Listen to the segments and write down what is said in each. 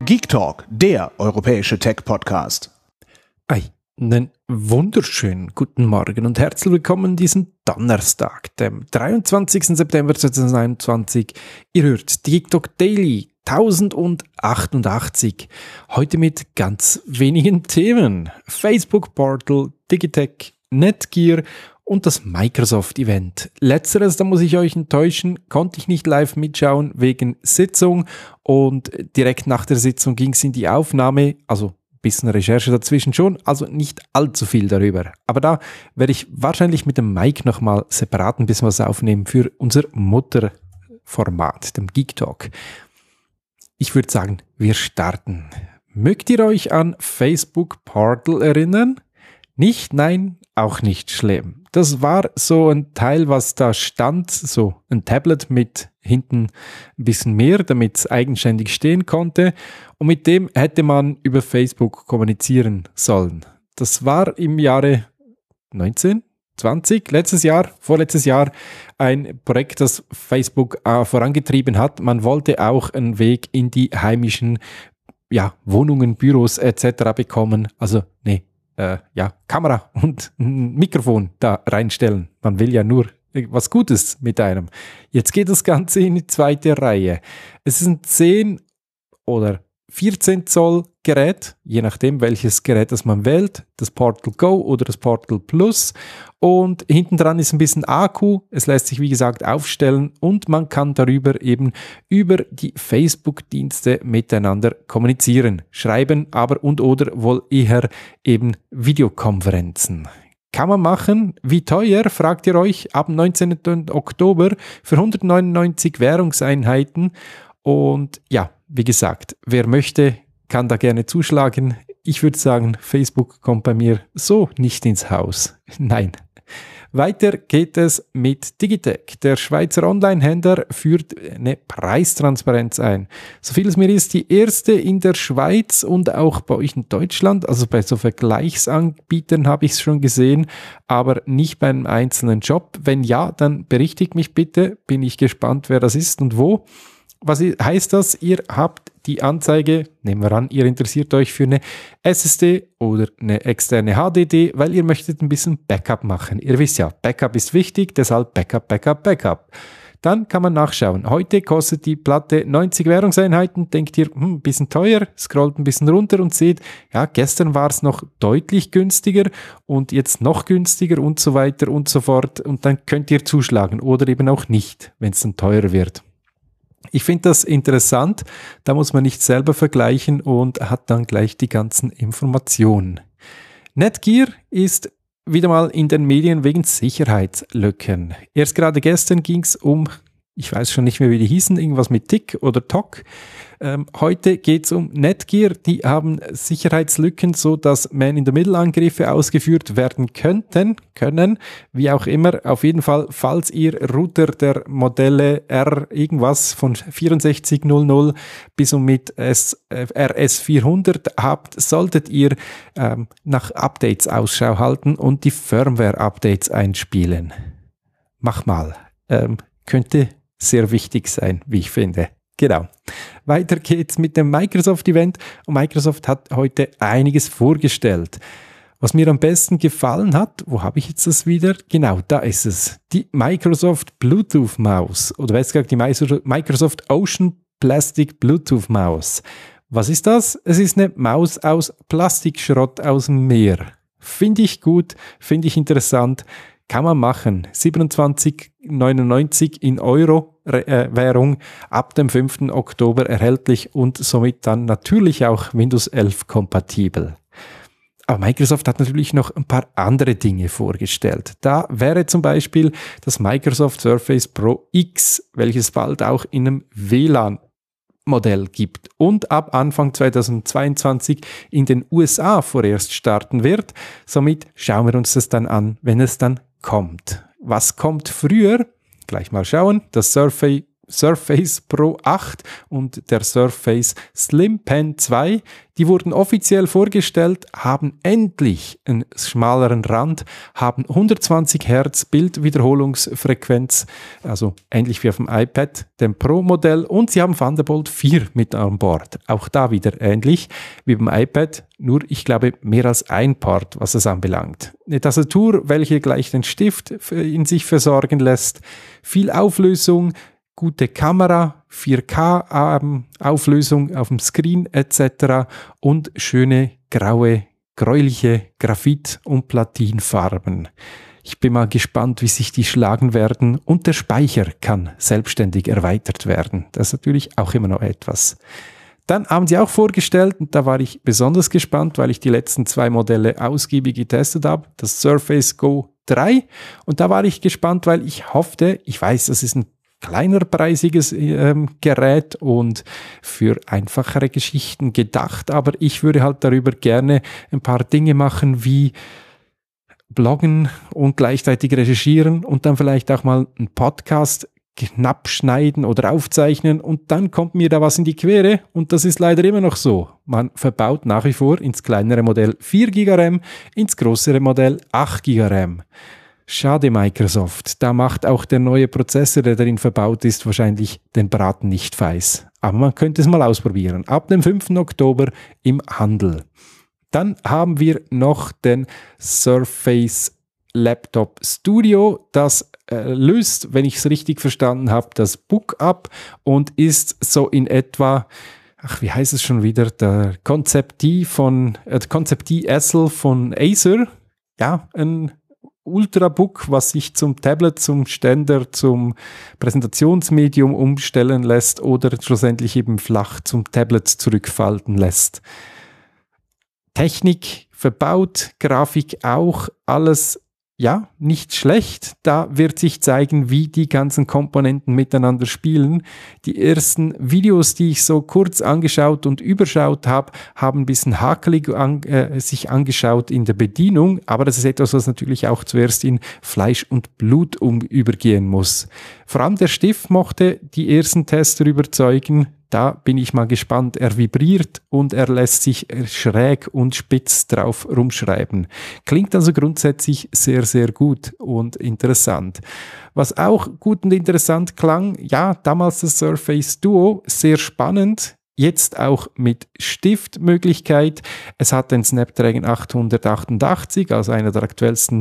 Geek Talk, der europäische Tech-Podcast. Einen wunderschönen guten Morgen und herzlich willkommen diesen Donnerstag, dem 23. September 2021. Ihr hört die Geek Talk Daily 1088. Heute mit ganz wenigen Themen. Facebook Portal, Digitech, Netgear und das Microsoft-Event. Letzteres, da muss ich euch enttäuschen, konnte ich nicht live mitschauen wegen Sitzung und direkt nach der Sitzung ging es in die Aufnahme, also ein bisschen Recherche dazwischen schon, also nicht allzu viel darüber. Aber da werde ich wahrscheinlich mit dem Mike nochmal separat ein bisschen was aufnehmen für unser Mutterformat, dem Geek Talk. Ich würde sagen, wir starten. Mögt ihr euch an Facebook Portal erinnern? Nicht? Nein? Auch nicht schlimm. Das war so ein Teil, was da stand, so ein Tablet mit hinten ein bisschen mehr, damit es eigenständig stehen konnte. Und mit dem hätte man über Facebook kommunizieren sollen. Das war im Jahre 20, vorletztes Jahr, ein Projekt, das Facebook vorangetrieben hat. Man wollte auch einen Weg in die heimischen Wohnungen, Büros etc. bekommen. Also Kamera und ein Mikrofon da reinstellen. Man will ja nur was Gutes mit einem. Jetzt geht das Ganze in die zweite Reihe. Es ist ein 10 oder 14 Zoll Gerät, je nachdem welches Gerät das man wählt, das Portal Go oder das Portal Plus, und hinten dran ist ein bisschen Akku, es lässt sich wie gesagt aufstellen und man kann darüber eben über die Facebook-Dienste miteinander kommunizieren, schreiben, aber oder wohl eher eben Videokonferenzen. Kann man machen. Wie teuer, fragt ihr euch, ab 19. Oktober für 199 Währungseinheiten. Und ja, wie gesagt, wer möchte, kann da gerne zuschlagen. Ich würde sagen, Facebook kommt bei mir so nicht ins Haus. Nein. Weiter geht es mit Digitech. Der Schweizer Online-Händler führt eine Preistransparenz ein. So viel es mir ist, die erste in der Schweiz und auch bei euch in Deutschland. Also bei so Vergleichsanbietern habe ich es schon gesehen, aber nicht beim einzelnen Job. Wenn ja, dann berichtigt mich bitte. Bin ich gespannt, wer das ist und wo. Was heißt das? Ihr habt die Anzeige, nehmen wir an, ihr interessiert euch für eine SSD oder eine externe HDD, weil ihr möchtet ein bisschen Backup machen. Ihr wisst ja, Backup ist wichtig, deshalb Backup. Dann kann man nachschauen. Heute kostet die Platte 90 Währungseinheiten. Denkt ihr, ein bisschen teuer, scrollt ein bisschen runter und seht, ja, gestern war es noch deutlich günstiger und jetzt noch günstiger und so weiter und so fort. Und dann könnt ihr zuschlagen oder eben auch nicht, wenn es dann teurer wird. Ich finde das interessant, da muss man nicht selber vergleichen und hat dann gleich die ganzen Informationen. Netgear ist wieder mal in den Medien wegen Sicherheitslücken. Erst gerade gestern ging es um, ich weiß schon nicht mehr, wie die hießen, irgendwas mit TIC oder TOC. Heute geht es um Netgear. Die haben Sicherheitslücken, so dass Man-in-the-Middle-Angriffe ausgeführt werden können, wie auch immer. Auf jeden Fall, falls ihr Router der Modelle R irgendwas von 6400 bis und mit RS400 habt, solltet ihr nach Updates Ausschau halten und die Firmware-Updates einspielen. Mach mal. Könnte sehr wichtig sein, wie ich finde. Genau. Weiter geht's mit dem Microsoft-Event und Microsoft hat heute einiges vorgestellt. Was mir am besten gefallen hat, wo habe ich jetzt das wieder? Genau, da ist es. Die Microsoft Bluetooth Maus oder besser gesagt die Microsoft Ocean Plastic Bluetooth Maus. Was ist das? Es ist eine Maus aus Plastikschrott aus dem Meer. Finde ich gut, finde ich interessant. Kann man machen. 27,99 in Euro-Währung ab dem 5. Oktober erhältlich und somit dann natürlich auch Windows 11 kompatibel. Aber Microsoft hat natürlich noch ein paar andere Dinge vorgestellt. Da wäre zum Beispiel das Microsoft Surface Pro X, welches bald auch in einem WLAN-Modell gibt und ab Anfang 2022 in den USA vorerst starten wird. Somit schauen wir uns das dann an, wenn es dann kommt. Was kommt früher? Gleich mal schauen. Das Surface Surface Pro 8 und der Surface Slim Pen 2. Die wurden offiziell vorgestellt, haben endlich einen schmaleren Rand, haben 120 Hertz Bildwiederholungsfrequenz, also ähnlich wie auf dem iPad, dem Pro-Modell, und sie haben Thunderbolt 4 mit an Bord. Auch da wieder ähnlich wie beim iPad, nur ich glaube mehr als ein Port, was es anbelangt. Eine Tastatur, welche gleich den Stift in sich versorgen lässt, viel Auflösung, gute Kamera, 4K Auflösung auf dem Screen etc. und schöne graue, gräuliche Graphit- und Platinfarben. Ich bin mal gespannt, wie sich die schlagen werden, und der Speicher kann selbstständig erweitert werden. Das ist natürlich auch immer noch etwas. Dann haben sie auch vorgestellt, und da war ich besonders gespannt, weil ich die letzten 2 Modelle ausgiebig getestet habe, das Surface Go 3. Und da war ich gespannt, weil ich hoffte, ich weiß, das ist ein kleinerpreisiges Gerät und für einfachere Geschichten gedacht, aber ich würde halt darüber gerne ein paar Dinge machen wie bloggen und gleichzeitig recherchieren und dann vielleicht auch mal einen Podcast knapp schneiden oder aufzeichnen, und dann kommt mir da was in die Quere, und das ist leider immer noch so. Man verbaut nach wie vor ins kleinere Modell 4 GB RAM, ins größere Modell 8 GB RAM. Schade, Microsoft, da macht auch der neue Prozessor, der darin verbaut ist, wahrscheinlich den Braten nicht feiß. Aber man könnte es mal ausprobieren. Ab dem 5. Oktober im Handel. Dann haben wir noch den Surface Laptop Studio. Das löst, wenn ich es richtig verstanden habe, das Book-up und ist so in etwa, wie heißt es schon wieder, der Concept D Essel von Acer. Ja, ein Ultrabook, was sich zum Tablet, zum Ständer, zum Präsentationsmedium umstellen lässt oder schlussendlich eben flach zum Tablet zurückfalten lässt. Technik verbaut, Grafik auch, alles ja, nicht schlecht. Da wird sich zeigen, wie die ganzen Komponenten miteinander spielen. Die ersten Videos, die ich so kurz angeschaut und überschaut habe, haben ein bisschen hakelig sich angeschaut in der Bedienung, aber das ist etwas, was natürlich auch zuerst in Fleisch und Blut übergehen muss. Vor allem der Stift mochte die ersten Tester überzeugen. Da bin ich mal gespannt. Er vibriert und er lässt sich schräg und spitz drauf rumschreiben. Klingt also grundsätzlich sehr, sehr gut und interessant. Was auch gut und interessant klang, ja, damals das Surface Duo, sehr spannend. Jetzt auch mit Stiftmöglichkeit. Es hat den Snapdragon 888, also einer der aktuellsten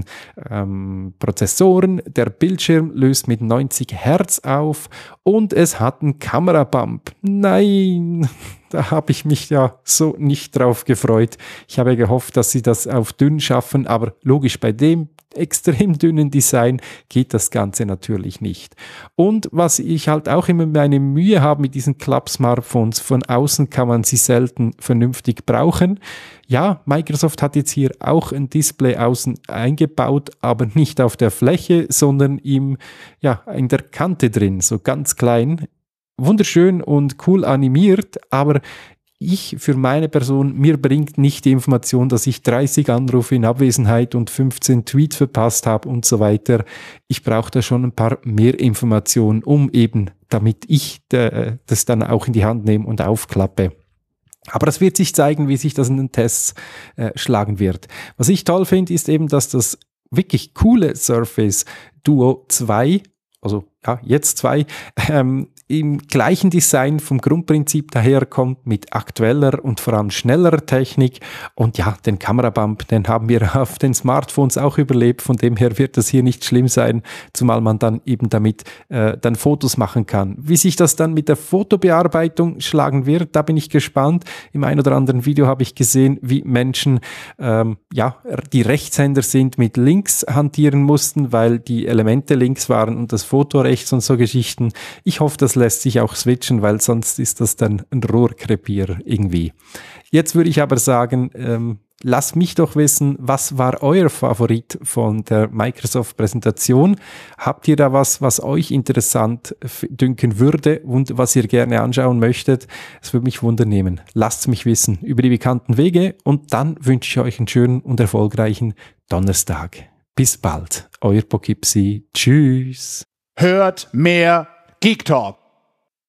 Prozessoren. Der Bildschirm löst mit 90 Hertz auf und es hat einen Kamerabump. Nein, da habe ich mich ja so nicht drauf gefreut. Ich habe gehofft, dass sie das auf dünn schaffen, aber logisch, bei dem extrem dünnen Design geht das Ganze natürlich nicht. Und was ich halt auch immer meine Mühe habe mit diesen Club-Smartphones, von außen kann man sie selten vernünftig brauchen. Ja, Microsoft hat jetzt hier auch ein Display außen eingebaut, aber nicht auf der Fläche, sondern in der Kante drin, so ganz klein. Wunderschön und cool animiert, aber ich für meine Person, mir bringt nicht die Information, dass ich 30 Anrufe in Abwesenheit und 15 Tweets verpasst habe und so weiter. Ich brauche da schon ein paar mehr Informationen, damit ich das dann auch in die Hand nehme und aufklappe. Aber das wird sich zeigen, wie sich das in den Tests schlagen wird. Was ich toll finde, ist eben, dass das wirklich coole Surface Duo 2, also ja, jetzt 2, im gleichen Design vom Grundprinzip daherkommt, mit aktueller und vor allem schnellerer Technik. Und ja, den Kamerabump, den haben wir auf den Smartphones auch überlebt. Von dem her wird das hier nicht schlimm sein, zumal man dann eben damit dann Fotos machen kann. Wie sich das dann mit der Fotobearbeitung schlagen wird, da bin ich gespannt. Im ein oder anderen Video habe ich gesehen, wie Menschen, die Rechtshänder sind, mit links hantieren mussten, weil die Elemente links waren und das Foto rechts und so Geschichten. Ich hoffe, das lässt sich auch switchen, weil sonst ist das dann ein Rohrkrepierer irgendwie. Jetzt würde ich aber sagen, lasst mich doch wissen, was war euer Favorit von der Microsoft-Präsentation? Habt ihr da was euch interessant dünken würde und was ihr gerne anschauen möchtet? Es würde mich wundernehmen. Lasst es mich wissen über die bekannten Wege, und dann wünsche ich euch einen schönen und erfolgreichen Donnerstag. Bis bald. Euer Poughkeepsie. Tschüss. Hört mehr Geek Talk.